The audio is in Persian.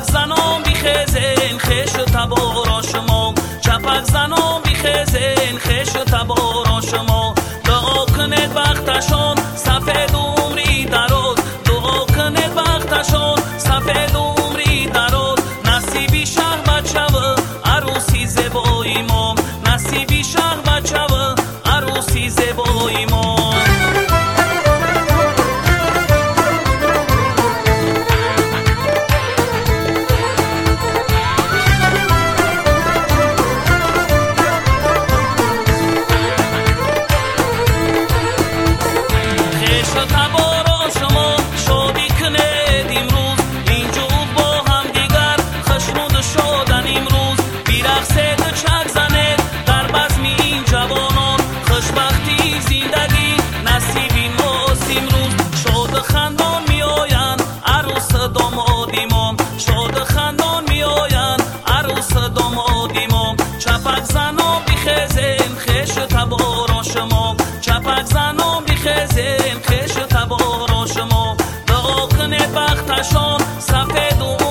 چپک زنان بیخزین خش و تبارا شما، چپک زنان بیخزین خش و تبارا شما. دعا کنید بختشان سفید عمری دراز، دعا کنید بختشان سفید عمری دراز. نصیبی شهر بچه و عروسی زیبای ما، نصیبی شهر بچه و عروسی زیبای ما. خندان می آین عروس دامادیمام، شاد خندان می آین عروس دامادیمام. چپک زنان بیخزین خش و تبارا شما، چپک زنان بیخزین خش و تبارا شما. دعا کنید بختشان سفید